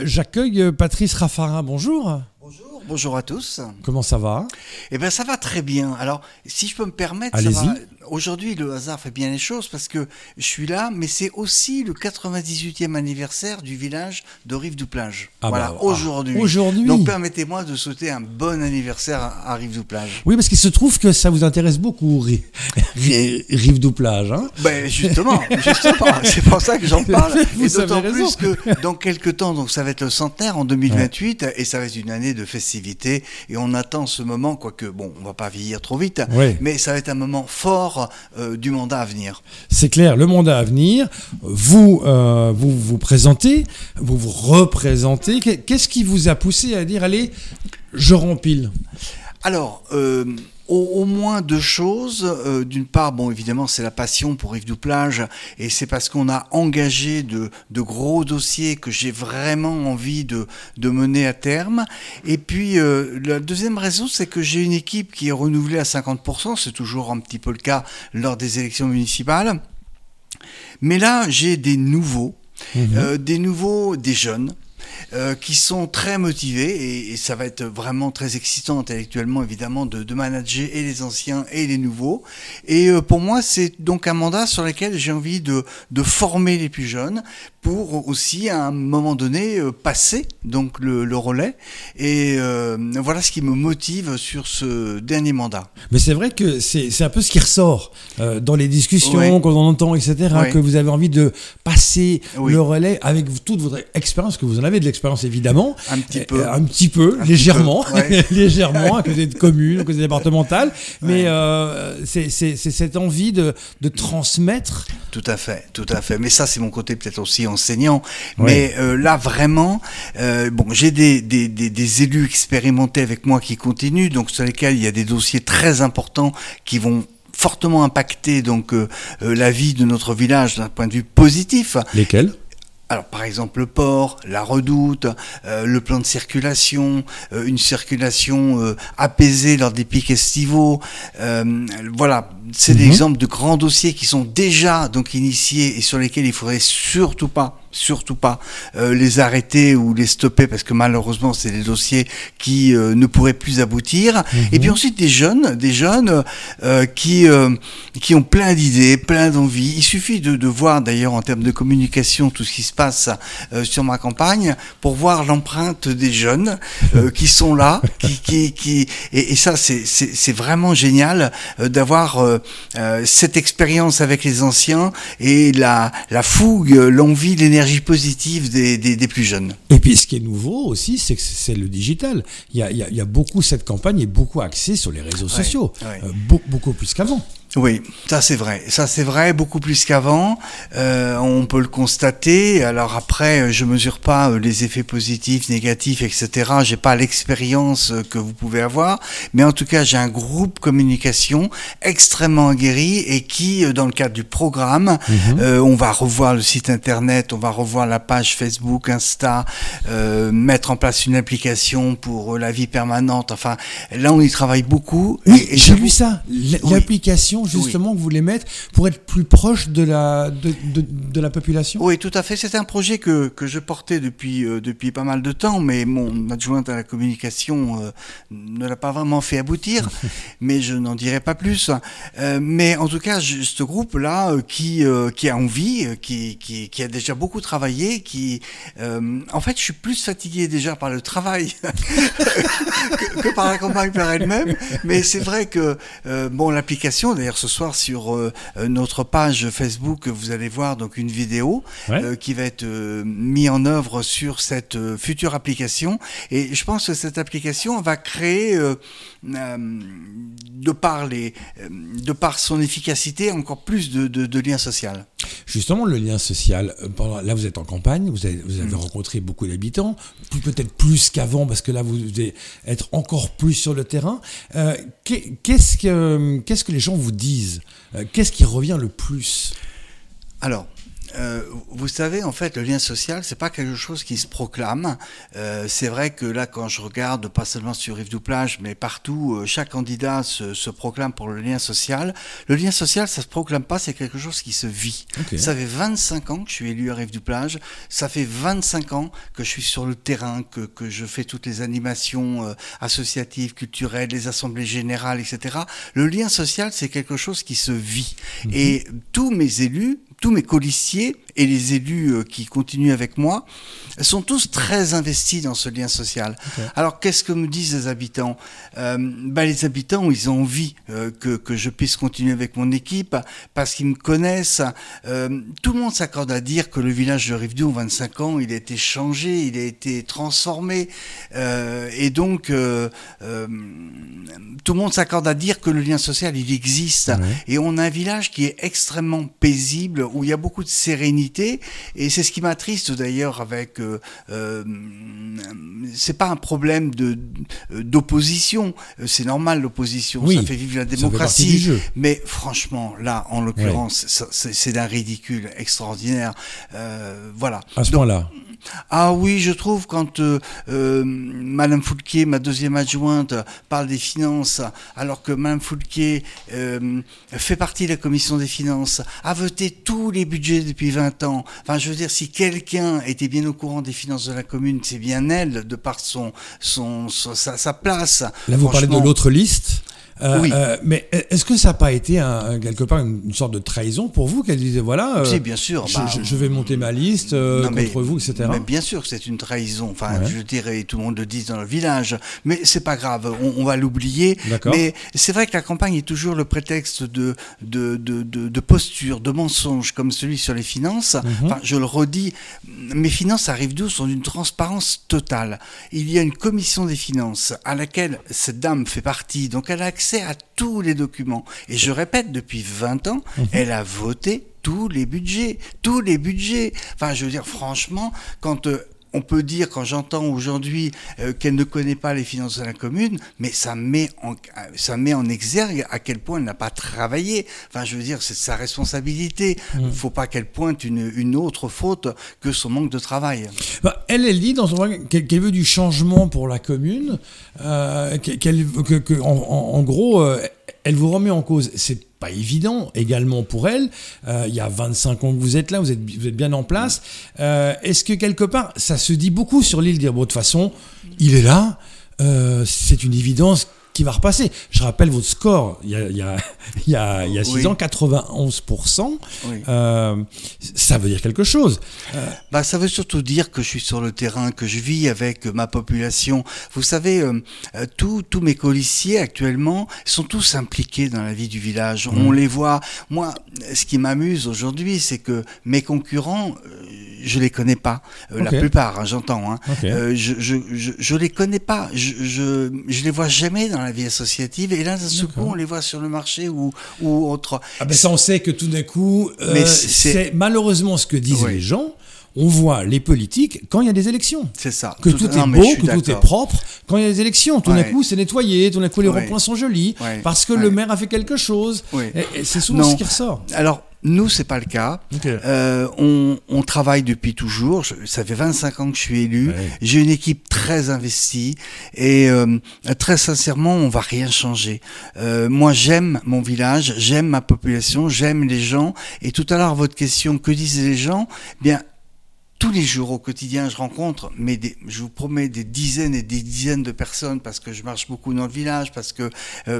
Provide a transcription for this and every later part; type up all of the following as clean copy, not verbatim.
J'accueille Patrice Raffarin, bonjour. Bonjour à tous. Comment ça va? Eh bien, ça va très bien. Alors, si je peux me permettre, aujourd'hui, le hasard fait bien les choses parce que je suis là, mais c'est aussi le 98e anniversaire du village de Rive-du-Plage. Aujourd'hui. Donc, permettez-moi de souhaiter un bon anniversaire à Rive-du-Plage. Oui, parce qu'il se trouve que ça vous intéresse beaucoup, Rive-du-Plage. Hein, justement, c'est pour ça que j'en parle. Et d'autant plus que dans quelques temps, donc ça va être le centenaire en 2028, et ça va être une année de festivité. Et on attend ce moment, quoique, bon, on ne va pas vieillir trop vite, mais ça va être un moment fort du mandat à venir. C'est clair, le mandat à venir, vous présentez, vous représentez. Qu'est-ce qui vous a poussé à dire, allez, je rempile? Alors, au moins deux choses. D'une part, bon, évidemment, c'est la passion pour Rive-du-Plage, et c'est parce qu'on a engagé de gros dossiers que j'ai vraiment envie de mener à terme. Et puis, la deuxième raison, c'est que j'ai une équipe qui est renouvelée à 50%. C'est toujours un petit peu le cas lors des élections municipales. Mais là, j'ai des nouveaux, des jeunes. Qui sont très motivés et ça va être vraiment très excitant intellectuellement évidemment de manager et les anciens et les nouveaux. Et pour moi, c'est donc un mandat sur lequel j'ai envie de former les plus jeunes pour aussi à un moment donné passer donc le relais. Et voilà ce qui me motive sur ce dernier mandat. Mais c'est vrai que c'est un peu ce qui ressort dans les discussions qu'on entend, etc. Que vous avez envie de passer le relais avec toute votre expérience, que vous en avez de l'expérience évidemment. Un petit peu, légèrement, légèrement, à côté de communes, à côté départementales. Mais c'est cette envie de transmettre. Tout à fait. Mais ça, c'est mon côté peut-être aussi enseignant. Mais là, vraiment, j'ai des élus expérimentés avec moi qui continuent, donc sur lesquels il y a des dossiers très importants qui vont fortement impacter donc la vie de notre village d'un point de vue positif. Lesquels ? Alors, par exemple, le port, la redoute, le plan de circulation, une circulation apaisée lors des pics estivaux. Voilà, c'est des exemples de grands dossiers qui sont déjà donc initiés et sur lesquels il faudrait surtout pas les arrêter ou les stopper parce que malheureusement c'est des dossiers qui ne pourraient plus aboutir. Et puis ensuite des jeunes qui ont plein d'idées, plein d'envies. Il suffit de voir d'ailleurs en termes de communication tout ce qui se passe sur ma campagne pour voir l'empreinte des jeunes qui sont là, et ça c'est vraiment génial d'avoir cette expérience avec les anciens et la fougue, l'envie, l'énergie positive des plus jeunes. Et puis ce qui est nouveau aussi, c'est que c'est le digital. Il y a beaucoup, cette campagne est beaucoup axée sur les réseaux sociaux, beaucoup plus qu'avant. Oui, ça c'est vrai, beaucoup plus qu'avant, on peut le constater. Alors après, je mesure pas les effets positifs, négatifs, etc. J'ai pas l'expérience que vous pouvez avoir, mais en tout cas, j'ai un groupe communication extrêmement aguerri et qui, dans le cadre du programme, on va revoir le site internet, on va revoir la page Facebook, Insta, mettre en place une application pour la vie permanente. Enfin, là, on y travaille beaucoup. Oui, j'ai lu ça, l'application. Justement, que vous voulez mettre pour être plus proche de la population. Oui, tout à fait. C'est un projet que je portais depuis pas mal de temps, mais mon adjointe à la communication ne l'a pas vraiment fait aboutir, mais je n'en dirai pas plus. Mais en tout cas, ce groupe-là qui a envie, qui a déjà beaucoup travaillé, en fait, je suis plus fatigué déjà par le travail que par la campagne par elle-même, mais c'est vrai que l'application, d'ailleurs, ce soir sur notre page Facebook, vous allez voir donc une vidéo qui va être mise en œuvre sur cette future application. Et je pense que cette application va créer, de par son efficacité, encore plus de liens sociaux. Justement, le lien social, là vous êtes en campagne, vous avez rencontré beaucoup d'habitants, peut-être plus qu'avant parce que là vous devez être encore plus sur le terrain. Qu'est-ce que les gens vous disent ? Qu'est-ce qui revient le plus ? Alors, Vous savez, en fait, le lien social, c'est pas quelque chose qui se proclame. C'est vrai que là, quand je regarde, pas seulement sur Rive-du-Plage, mais partout, chaque candidat se proclame pour le lien social. Le lien social, ça se proclame pas, c'est quelque chose qui se vit. Okay. Ça fait 25 ans que je suis élu à Rive-du-Plage. Ça fait 25 ans que je suis sur le terrain, que je fais toutes les animations associatives, culturelles, les assemblées générales, etc. Le lien social, c'est quelque chose qui se vit. Et tous mes élus, tous mes colistiers et les élus qui continuent avec moi sont tous très investis dans ce lien social. Okay. Alors, qu'est-ce que me disent les habitants ? Les habitants, ils ont envie que je puisse continuer avec mon équipe parce qu'ils me connaissent. Tout le monde s'accorde à dire que le village de Rivedoux, en 25 ans, il a été changé, il a été transformé. Et donc, tout le monde s'accorde à dire que le lien social, il existe. Ouais. Et on a un village qui est extrêmement paisible, où il y a beaucoup de sérénité. Et c'est ce qui m'attriste d'ailleurs avec... c'est pas un problème d'opposition. C'est normal, l'opposition. Oui, ça fait vivre la démocratie. Mais franchement, là, en l'occurrence, c'est d'un ridicule extraordinaire. Voilà. À ce point-là. Ah oui, je trouve quand Madame Foulquier, ma deuxième adjointe, parle des finances, alors que Madame Foulquier fait partie de la commission des finances, a voté tous les budgets depuis 20 ans. Enfin, je veux dire, si quelqu'un était bien au courant des finances de la commune, c'est bien elle, de par sa place. Là, vous parlez de l'autre liste. Oui. Mais est-ce que ça n'a pas été quelque part une sorte de trahison pour vous qu'elle disait voilà, si, bien sûr, je vais monter ma liste contre vous, etc. Mais bien sûr que c'est une trahison. Enfin, je dirais, tout le monde le dit dans le village, mais c'est pas grave, on va l'oublier. Mais c'est vrai que la campagne est toujours le prétexte de posture, de mensonges comme celui sur les finances. Enfin, je le redis, mes finances à Rivedoux sont d'une transparence totale. Il y a une commission des finances à laquelle cette dame fait partie, donc elle a accès à tous les documents. Et je répète, depuis 20 ans, elle a voté tous les budgets. Enfin, je veux dire, franchement, quand... on peut dire, quand j'entends aujourd'hui qu'elle ne connaît pas les finances de la commune, mais ça met en exergue à quel point elle n'a pas travaillé. Enfin, je veux dire, c'est sa responsabilité. Il ne faut pas qu'elle pointe une autre faute que son manque de travail. Elle dit dans son qu'elle veut du changement pour la commune, en gros, elle vous remet en cause. C'est pas évident également pour elle. Il y a 25 ans que vous êtes là, vous êtes bien en place. Est-ce que quelque part, ça se dit beaucoup sur l'île, dire bon, de toute façon, il est là, c'est une évidence qui va repasser. Je rappelle votre score, il y a 6 ans, 91%. Oui. Ça veut dire quelque chose. Ça veut surtout dire que je suis sur le terrain, que je vis avec ma population. Vous savez, tous mes colistiers actuellement sont tous impliqués dans la vie du village. On les voit. Moi, ce qui m'amuse aujourd'hui, c'est que mes concurrents, je les connais pas. La plupart, j'entends. Je les connais pas. Je les vois jamais dans la vie associative, et là, d'un seul coup, on les voit sur le marché ou autre. Ça, on sait que tout d'un coup, c'est malheureusement ce que disent les gens. On voit les politiques quand il y a des élections. C'est ça. Que tout est beau, que tout est propre quand il y a des élections. Tout d'un coup, c'est nettoyé, tout d'un coup, les ronds-points sont jolis, parce que le maire a fait quelque chose. Et c'est souvent ce qui ressort. Alors, nous, c'est pas le cas. On travaille depuis toujours. Ça fait 25 ans que je suis élu. J'ai une équipe très investie et très sincèrement, on va rien changer. Moi, j'aime mon village, j'aime ma population, j'aime les gens. Et tout à l'heure, votre question, que disent les gens ? Bien, tous les jours au quotidien, je rencontre, je vous promets, des dizaines et des dizaines de personnes, parce que je marche beaucoup dans le village, parce que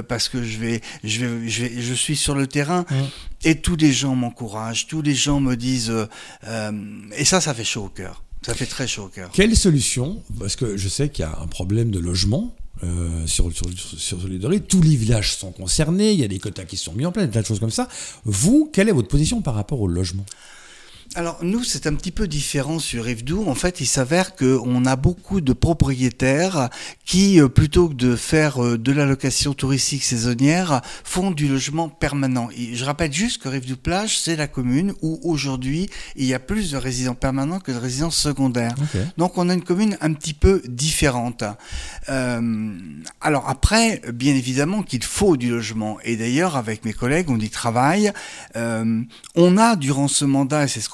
je suis sur le terrain, et tous les gens m'encouragent, tous les gens me disent, et ça fait chaud au cœur. Ça fait très chaud au cœur. Quelle solution ? Parce que je sais qu'il y a un problème de logement. Sur l'île de Ré, tous les villages sont concernés, il y a des quotas qui sont mis en place, des tas de choses comme ça. Vous, quelle est votre position par rapport au logement ? Alors nous, c'est un petit peu différent sur Rivedoux. En fait, il s'avère qu'on a beaucoup de propriétaires qui, plutôt que de faire de la location touristique saisonnière, font du logement permanent. Et je rappelle juste que Rivedoux-Plage, c'est la commune où aujourd'hui, il y a plus de résidents permanents que de résidents secondaires. Donc on a une commune un petit peu différente. Alors après, bien évidemment qu'il faut du logement. Et d'ailleurs, avec mes collègues, on y travaille. On a, durant ce mandat, et c'est ce qu'on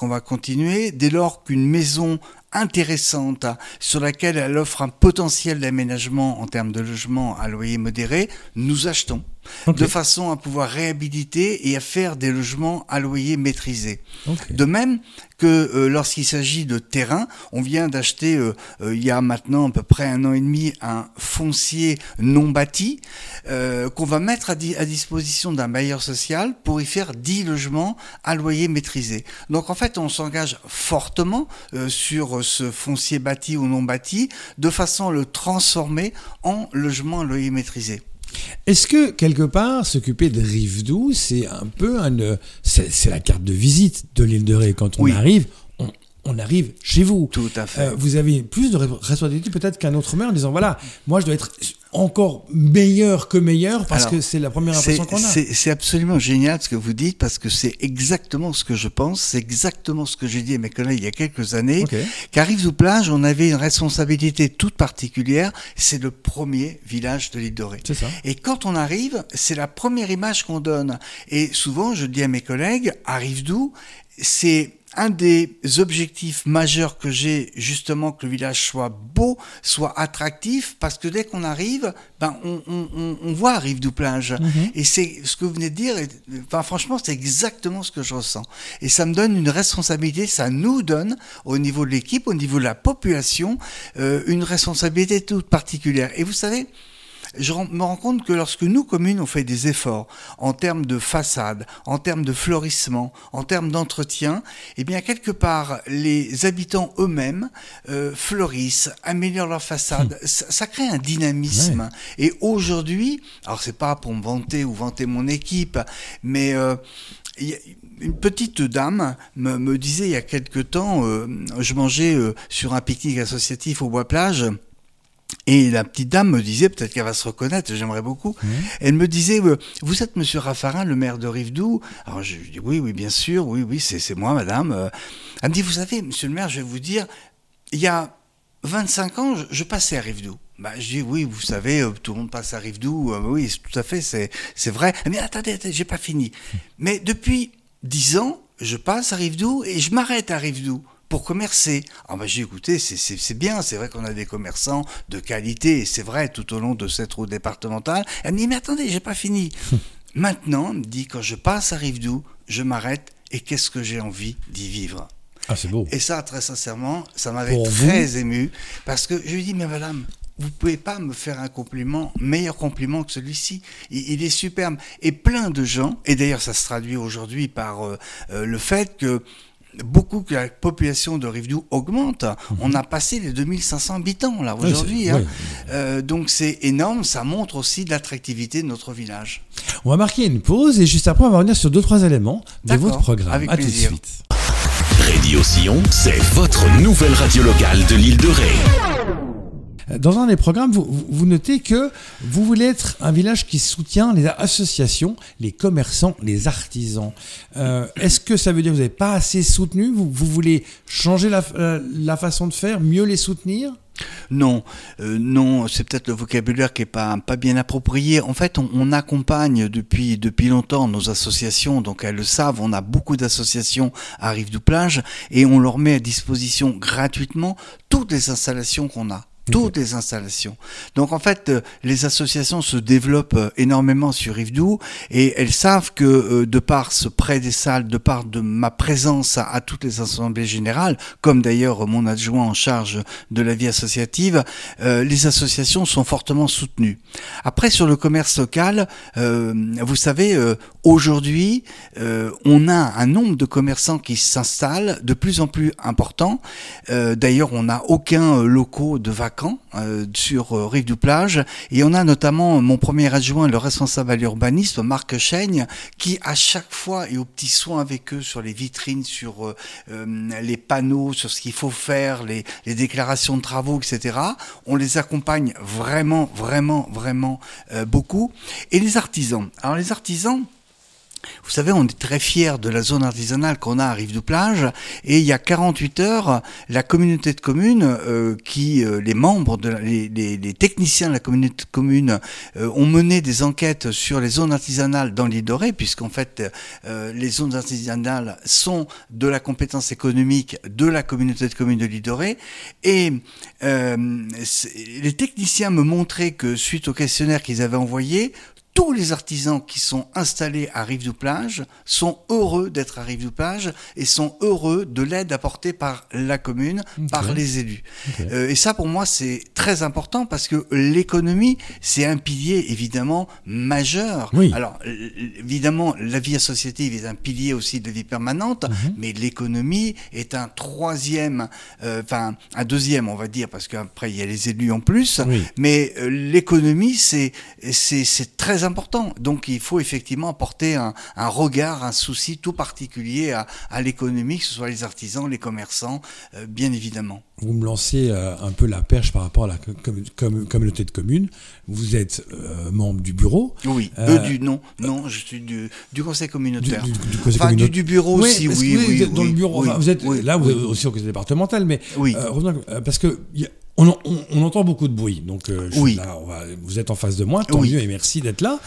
va continuer dès lors qu'une maison intéressante sur laquelle elle offre un potentiel d'aménagement en termes de logement à loyer modéré, nous achetons. De façon à pouvoir réhabiliter et à faire des logements à loyer maîtrisé. De même que lorsqu'il s'agit de terrain, on vient d'acheter il y a maintenant à peu près 1 an et demi un foncier non bâti qu'on va mettre à disposition d'un bailleur social pour y faire 10 logements à loyer maîtrisé. Donc en fait on s'engage fortement sur ce foncier bâti ou non bâti de façon à le transformer en logement à loyer maîtrisé. Est-ce que, quelque part, s'occuper de Rive-Doux, c'est un peu c'est la carte de visite de l'île de Ré. Quand on arrive, on arrive chez vous. Tout à fait. Vous avez plus de responsabilité peut-être qu'un autre maire en disant, voilà, moi je dois être encore meilleur que meilleur parce que c'est la première impression qu'on a. C'est absolument génial ce que vous dites parce que c'est exactement ce que je pense, c'est exactement ce que j'ai dit à mes collègues il y a quelques années. Qu'à Rive-Doux-Plage, on avait une responsabilité toute particulière, c'est le premier village de l'île de Ré. C'est ça. Et quand on arrive, c'est la première image qu'on donne. Et souvent, je dis à mes collègues, à Rive-Doux, c'est un des objectifs majeurs que j'ai, justement, que le village soit beau, soit attractif, parce que dès qu'on arrive, on voit Rive-Doux-Plage. Et c'est ce que vous venez de dire, franchement, c'est exactement ce que je ressens. Et ça me donne une responsabilité, ça nous donne, au niveau de l'équipe, au niveau de la population, une responsabilité toute particulière. Et vous savez, je me rends compte que lorsque nous, communes, on fait des efforts en termes de façade, en termes de florissement, en termes d'entretien, eh bien, quelque part, les habitants eux-mêmes fleurissent, améliorent leur façade. Ça crée un dynamisme. Ouais. Et aujourd'hui, alors c'est pas pour me vanter ou vanter mon équipe, mais une petite dame me disait il y a quelque temps, je mangeais sur un pique-nique associatif au Bois-Plage. Et la petite dame me disait, peut-être qu'elle va se reconnaître, j'aimerais beaucoup, elle me disait, vous êtes monsieur Raffarin, le maire de Rive-Doux? Alors je dis, oui, bien sûr, oui, c'est moi, madame. Elle me dit, vous savez, monsieur le maire, je vais vous dire, il y a 25 ans, je passais à Rive-Doux. Je dis, oui, vous savez, tout le monde passe à Rive-Doux, oui, tout à fait, c'est vrai. Mais attendez, j'ai pas fini. Mais depuis 10 ans, je passe à Rive-Doux et je m'arrête à Rive-Doux pour commercer. Alors j'ai écoutez, c'est bien, c'est vrai qu'on a des commerçants de qualité, et c'est vrai tout au long de cette route départementale. Elle me dit, mais attendez, j'ai pas fini. Maintenant, elle me dit, quand je passe à Rive-Doux, je m'arrête et qu'est-ce que j'ai envie d'y vivre. Ah, c'est beau. Et ça, très sincèrement, ça m'avait très ému, parce que je lui dis, mais madame, vous pouvez pas me faire un compliment, meilleur compliment que celui-ci. Il est superbe. Et plein de gens, et d'ailleurs ça se traduit aujourd'hui par le fait que que la population de Rive-Doux augmente. On a passé les 2500 habitants là aujourd'hui. Donc c'est énorme, ça montre aussi l'attractivité de notre village. On va marquer une pause et juste après on va revenir sur 2-3 éléments de votre programme. Avec plaisir. Tout de suite. Radio Sillon, c'est votre nouvelle radio locale de l'île de Ré. Dans un des programmes, vous notez que vous voulez être un village qui soutient les associations, les commerçants, les artisans. Est-ce que ça veut dire que vous n'avez pas assez soutenu ? Vous voulez changer la façon de faire, mieux les soutenir ? Non, c'est peut-être le vocabulaire qui est pas bien approprié. En fait, on accompagne depuis longtemps nos associations, donc elles le savent. On a beaucoup d'associations à Rive-Doux-Plage et on leur met à disposition gratuitement toutes les installations qu'on a. Toutes les installations. Donc en fait, les associations se développent énormément sur Rive-Doux et elles savent que de par ce prêt des salles, de par de ma présence à toutes les assemblées générales, comme d'ailleurs mon adjoint en charge de la vie associative, les associations sont fortement soutenues. Après, sur le commerce local, vous savez, aujourd'hui, on a un nombre de commerçants qui s'installent de plus en plus important. D'ailleurs, on n'a aucun locaux de vacances sur Rive-Doux-Plage et on a notamment mon premier adjoint, le responsable à l'urbanisme, Marc Chaigne, qui à chaque fois est aux petits soins avec eux sur les vitrines, sur les panneaux, sur ce qu'il faut faire, les déclarations de travaux, etc. On les accompagne vraiment beaucoup. Et les artisans. Alors les artisans, Vous savez, on est très fiers de la zone artisanale qu'on a à Rive-du-Plage, et il y a 48 heures, la communauté de communes, les membres, les techniciens de la communauté de communes ont mené des enquêtes sur les zones artisanales dans l'île de Ré, puisqu'en fait, les zones artisanales sont de la compétence économique de la communauté de communes de l'île de Ré, et les techniciens me montraient que suite au questionnaire qu'ils avaient envoyé, tous les artisans qui sont installés à Rive-du-Plage sont heureux d'être à Rive-du-Plage et sont heureux de l'aide apportée par la commune, par les élus. Et ça, pour moi, c'est très important parce que l'économie, c'est un pilier évidemment majeur. Oui. Alors, évidemment, la vie associative est un pilier aussi de vie permanente, mais l'économie est un troisième, un deuxième, on va dire, parce qu'après, il y a les élus en plus. Oui. Mais l'économie, c'est très important. Donc il faut effectivement apporter un regard, un souci tout particulier à l'économie, que ce soit les artisans, les commerçants, bien évidemment. Vous me lancez un peu la perche par rapport à la communauté de communes. Vous êtes membre du bureau. Oui. Non, je suis du conseil communautaire. Du conseil communautaire. Du bureau aussi, oui. Vous êtes dans le bureau. Oui, enfin, vous êtes là, vous êtes aussi au conseil départemental, mais revenons, parce que on entend beaucoup de bruit, donc là, vous êtes en face de moi, tant mieux et merci d'être là.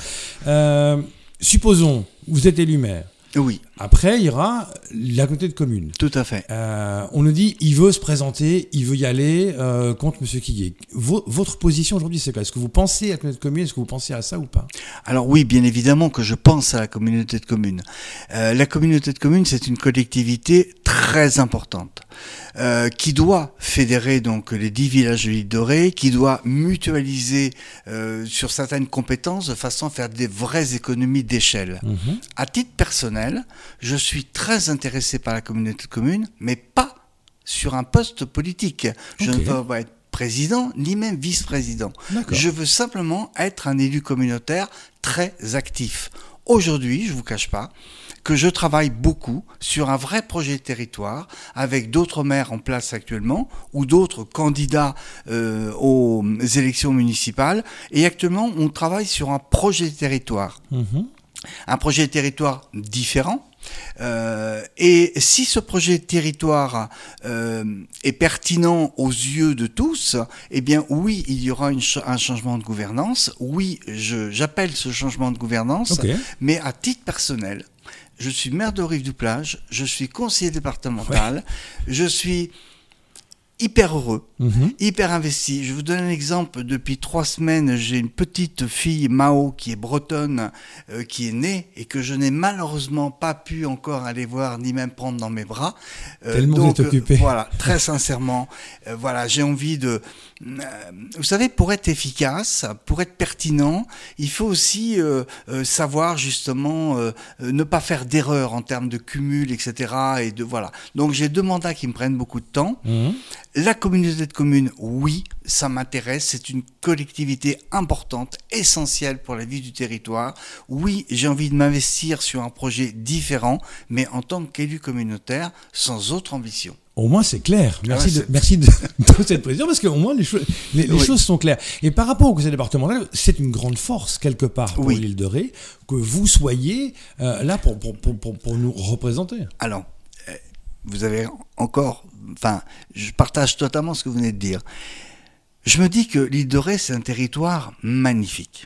Supposons, vous êtes élu maire. Oui. Après, il y aura la communauté de communes. Tout à fait. On nous dit, il veut se présenter, il veut y aller contre M. Quiguet. Votre position aujourd'hui, c'est quoi ? Est-ce que vous pensez à la communauté de communes ? Est-ce que vous pensez à ça ou pas ? Alors oui, bien évidemment que je pense à la communauté de communes. La communauté de communes, c'est une collectivité très importante. Qui doit fédérer donc les 10 villages de l'île de Ré, qui doit mutualiser sur certaines compétences de façon à faire des vraies économies d'échelle. À titre personnel, je suis très intéressé par la communauté de communes, mais pas sur un poste politique. Je ne veux pas être président, ni même vice-président. D'accord. Je veux simplement être un élu communautaire très actif. Aujourd'hui, je ne vous cache pas que je travaille beaucoup sur un vrai projet de territoire avec d'autres maires en place actuellement ou d'autres candidats aux élections municipales. Et actuellement, on travaille sur un projet de territoire. Un projet de territoire différent. Et si ce projet de territoire est pertinent aux yeux de tous, eh bien oui, il y aura un changement de gouvernance. Oui, j'appelle ce changement de gouvernance, mais à titre personnel, je suis maire de Rive-du-Plage, je suis conseiller départemental, je suis hyper heureux, hyper investi. Je vous donne un exemple. Depuis 3 semaines, j'ai une petite fille, Mao, qui est bretonne, qui est née et que je n'ai malheureusement pas pu encore aller voir ni même prendre dans mes bras. Tellement vous êtes occupé. Voilà, très sincèrement, j'ai envie de... vous savez, pour être efficace, pour être pertinent, il faut aussi savoir justement ne pas faire d'erreurs en termes de cumul, etc. Et donc j'ai 2 mandats qui me prennent beaucoup de temps. La communauté de communes, oui, ça m'intéresse. C'est une collectivité importante, essentielle pour la vie du territoire. Oui, j'ai envie de m'investir sur un projet différent, mais en tant qu'élu communautaire, sans autre ambition. Au moins, c'est clair. Merci de cette précision, parce qu'au moins, les choses sont claires. Et par rapport au conseil départemental, c'est une grande force, quelque part, pour l'île de Ré, que vous soyez là pour nous représenter. Alors, vous avez encore... je partage totalement ce que vous venez de dire. Je me dis que l'île de Ré, c'est un territoire magnifique.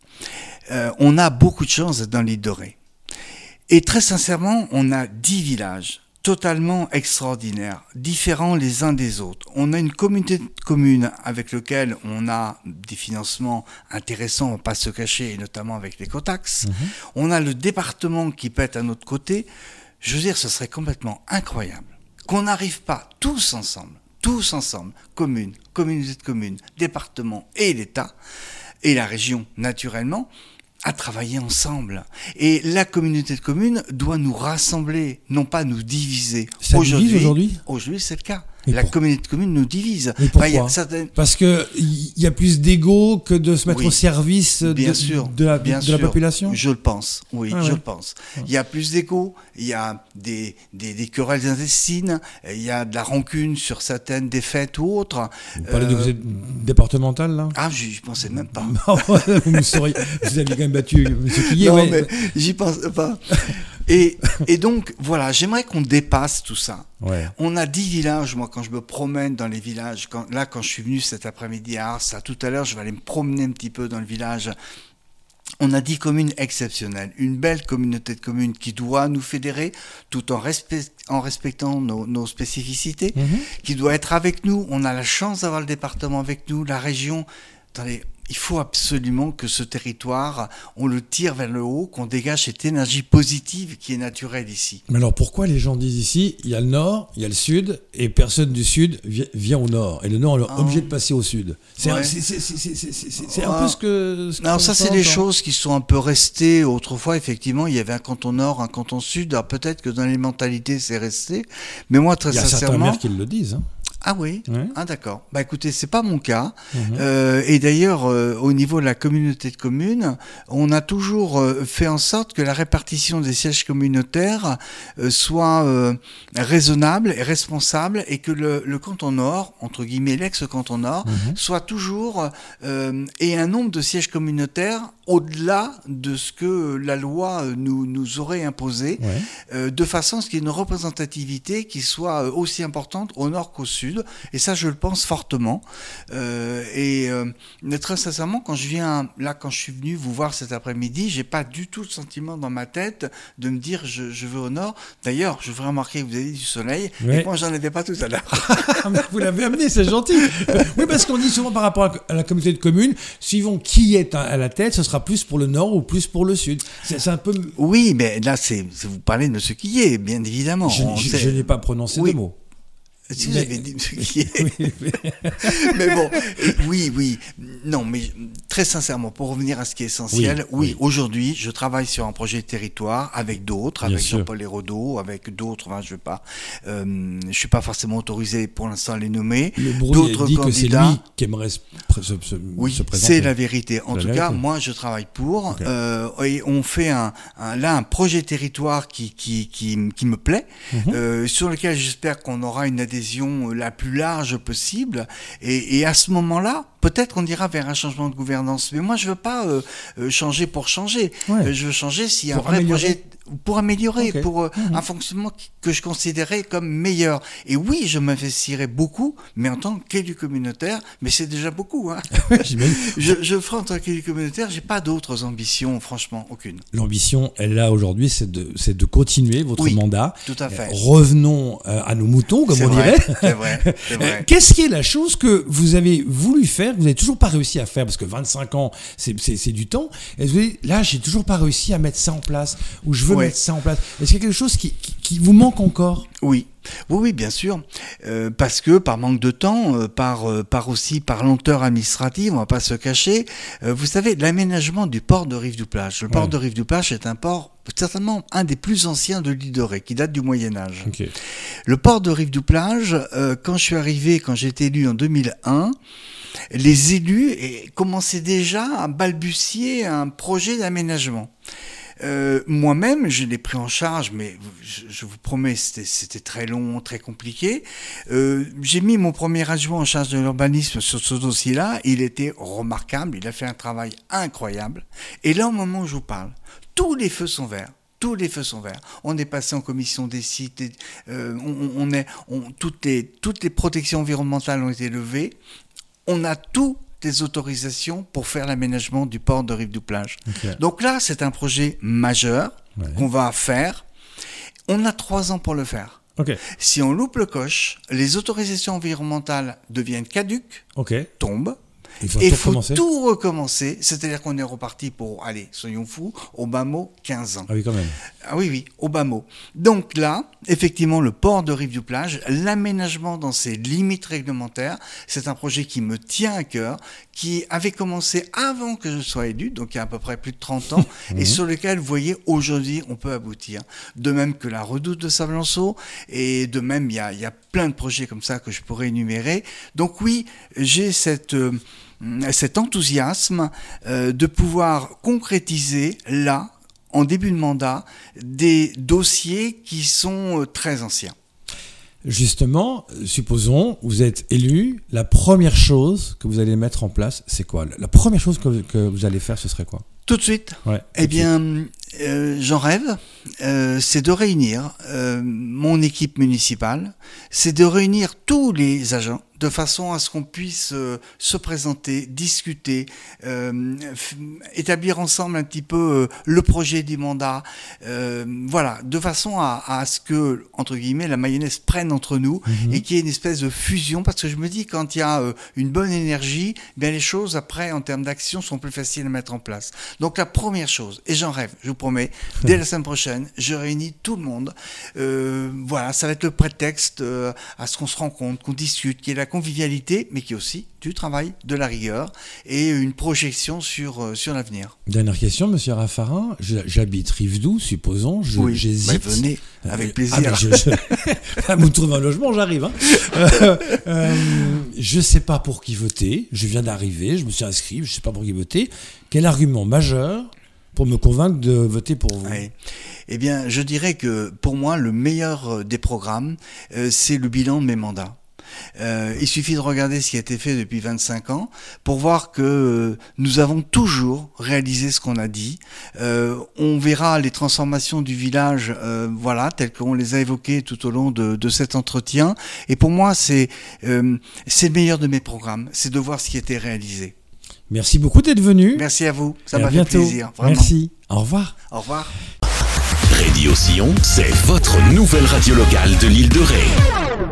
On a beaucoup de chance dans l'île de Ré. Et très sincèrement, on a 10 villages totalement extraordinaires, différents les uns des autres. On a une communauté de communes avec laquelle on a des financements intéressants, on ne va pas se cacher, et notamment avec les cotax. On a le département qui peut être à notre côté. Je veux dire, ce serait complètement incroyable qu'on n'arrive pas tous ensemble, communes, communautés de communes, département et l'État, et la région naturellement, à travailler ensemble. Et la communauté de communes doit nous rassembler, non pas nous diviser. Ça divise aujourd'hui ? Aujourd'hui, c'est le cas. Mais La communauté de communes nous divise. Mais pourquoi il y a certaines... Parce que il y a plus d'ego que de se mettre Oui. au service Bien sûr, de la population. Je le pense, oui, Ah je ouais. le pense. Il y a plus d'égo, il y a des querelles intestines, il y a de la rancune sur certaines défaites ou autres. Vous parlez de vous êtes départemental là. Ah, j'y pensais même pas. Vous aviez quand même battu M. Quillet. Non, ouais. mais j'y pense pas. Et donc, voilà, j'aimerais qu'on dépasse tout ça. Ouais. On a 10 villages, moi, quand je me promène dans les villages, quand je suis venu cet après-midi à Ars, tout à l'heure, je vais aller me promener un petit peu dans le village. On a 10 communes exceptionnelles, une belle communauté de communes qui doit nous fédérer tout en respectant nos spécificités, qui doit être avec nous. On a la chance d'avoir le département avec nous, la région. Attendez, il faut absolument que ce territoire, on le tire vers le haut, qu'on dégage cette énergie positive qui est naturelle ici. Mais alors pourquoi les gens disent ici, il y a le nord, il y a le sud, et personne du sud vient au nord, et le nord est obligé de passer au sud. C'est un peu ce que... Non, ça c'est des choses qui sont un peu restées. Autrefois, effectivement, il y avait un canton nord, un canton sud. Alors peut-être que dans les mentalités, c'est resté. Mais moi, très sincèrement... Il y a certains maires qui le disent. Hein. Ah oui, ouais. Ah d'accord. Bah écoutez, c'est pas mon cas. Et d'ailleurs, au niveau de la communauté de communes, on a toujours fait en sorte que la répartition des sièges communautaires soit raisonnable et responsable, et que le canton nord, entre guillemets l'ex-canton nord, soit toujours ait un nombre de sièges communautaires au-delà de ce que la loi nous aurait imposé, de façon à ce qu'il y ait une représentativité qui soit aussi importante au nord qu'au sud. Et ça, je le pense fortement. Mais très sincèrement, quand je suis venu vous voir cet après-midi, j'ai pas du tout le sentiment dans ma tête de me dire je veux au nord. D'ailleurs, je vous remarquer que vous avez dit du soleil, et moi, j'en avais pas tout à l'heure. Vous l'avez amené, c'est gentil. Oui, parce qu'on dit souvent par rapport à la communauté de communes, suivant qui est à la tête, ce sera plus pour le nord ou plus pour le sud. C'est un peu... Oui, mais là, vous parlez de M. Quillet, bien évidemment. Je n'ai pas prononcé de mots. Si vous avez dit M. Quillet. Mais bon, oui. Non, mais très sincèrement, pour revenir à ce qui est essentiel, aujourd'hui, je travaille sur un projet de territoire avec d'autres, avec Jean-Paul Hérodeau, avec d'autres, je suis pas forcément autorisé pour l'instant à les nommer. Le bruit dit que c'est lui qui aimerait se présenter. Oui, c'est la vérité. En tout cas, moi, je travaille pour, et on fait un projet de territoire qui me plaît, sur lequel j'espère qu'on aura une adhésion la plus large possible, et à ce moment-là, peut-être qu'on ira vers un changement de gouvernance. Mais moi, je veux pas changer pour changer. Je veux changer s'il y a un vrai projet pour améliorer, pour un fonctionnement que je considérais comme meilleur. Et oui, je m'investirais beaucoup, mais en tant qu'élu communautaire, mais c'est déjà beaucoup. Hein. Je ferai en tant qu'élu communautaire, j'ai pas d'autres ambitions, franchement, aucune. L'ambition, elle là aujourd'hui, c'est de continuer votre mandat. Tout à fait. Revenons à nos moutons, comme on dirait. C'est vrai. Qu'est-ce qui est la chose que vous avez voulu faire, que vous n'avez toujours pas réussi à faire, parce que 25 ans, c'est du temps. Et vous dites, là, j'ai toujours pas réussi à mettre ça en place, ou je veux mettre ça en place. Est-ce qu'il y a quelque chose qui vous manque encore ? Oui, bien sûr, parce que par manque de temps, par lenteur administrative, on va pas se cacher. Vous savez, l'aménagement du port de Rive-du-Plage. Le port de Rive-du-Plage est un port certainement un des plus anciens de l'île de Ré, qui date du Moyen-Âge. Okay. Le port de Rive-du-Plage, quand j'ai été élu en 2001, les élus commençaient déjà à balbutier un projet d'aménagement. Moi-même, je l'ai pris en charge, mais je vous promets, c'était très long, très compliqué. J'ai mis mon premier adjoint en charge de l'urbanisme sur ce dossier-là. Il était remarquable, il a fait un travail incroyable. Et là, au moment où je vous parle, tous les feux sont verts. Tous les feux sont verts. On est passé en commission des sites. Toutes les protections environnementales ont été levées. On a toutes les autorisations pour faire l'aménagement du port de Rive-du-Plage. Okay. Donc là, c'est un projet majeur qu'on va faire. On a 3 ans pour le faire. Okay. Si on loupe le coche, les autorisations environnementales deviennent caduques, tombent. Il faut tout recommencer, c'est-à-dire qu'on est reparti pour, allez, soyons fous, au bas mot, 15 ans. Ah oui, quand même. Ah oui, au bas mot. Donc là, effectivement, le port de Rive-du-Plage, l'aménagement dans ses limites réglementaires, c'est un projet qui me tient à cœur, qui avait commencé avant que je sois élu, donc il y a à peu près plus de 30 ans, et sur lequel, vous voyez, aujourd'hui, on peut aboutir. De même que la Redoute de Savelançon, et de même, il y a plein de projets comme ça que je pourrais énumérer. Donc oui, j'ai cet enthousiasme de pouvoir concrétiser là, en début de mandat, des dossiers qui sont très anciens. Justement, supposons, vous êtes élu, la première chose que vous allez mettre en place, c'est quoi ? La première chose que vous allez faire, ce serait quoi ? Tout de suite ? Ouais, eh bien, j'en rêve, c'est de réunir mon équipe municipale, c'est de réunir tous les agents, de façon à ce qu'on puisse se présenter, discuter, établir ensemble un petit peu le projet du mandat, voilà, de façon à ce que, entre guillemets, la mayonnaise prenne entre nous et qu'il y ait une espèce de fusion, parce que je me dis, quand il y a une bonne énergie, bien les choses, après, en termes d'action, sont plus faciles à mettre en place. Donc la première chose, et j'en rêve, je vous promets, dès la semaine prochaine, je réunis tout le monde, voilà, ça va être le prétexte à ce qu'on se rencontre, qu'on discute, qu'il y ait la convivialité, mais qui est aussi du travail, de la rigueur et une projection sur l'avenir. Dernière question, monsieur Raffarin. J'habite Rive-Doux, supposons. Oui, j'hésite. Venez, avec plaisir. Vous trouvez un logement, j'arrive. Je ne sais pas pour qui voter. Je viens d'arriver, je me suis inscrit, je ne sais pas pour qui voter. Quel argument majeur pour me convaincre de voter pour vous ? Oui. Eh bien, je dirais que pour moi, le meilleur des programmes, c'est le bilan de mes mandats. Il suffit de regarder ce qui a été fait depuis 25 ans pour voir que nous avons toujours réalisé ce qu'on a dit. On verra les transformations du village, voilà, telles qu'on les a évoquées tout au long de cet entretien. Et pour moi, c'est le meilleur de mes programmes, c'est de voir ce qui a été réalisé. Merci beaucoup d'être venu. Merci à vous, ça Et m'a fait plaisir. Vraiment. Merci, au revoir. Au revoir. Radio Sillon, c'est votre nouvelle radio locale de l'île de Ré.